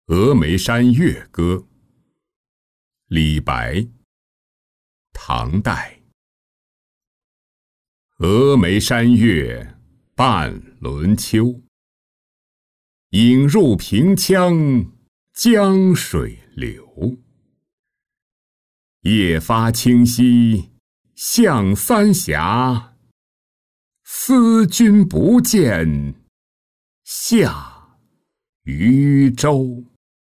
峨眉山月歌，李白，唐代。峨眉山月半轮秋，影入平羌江水流。夜发清溪向三峡，思君不见下渝州。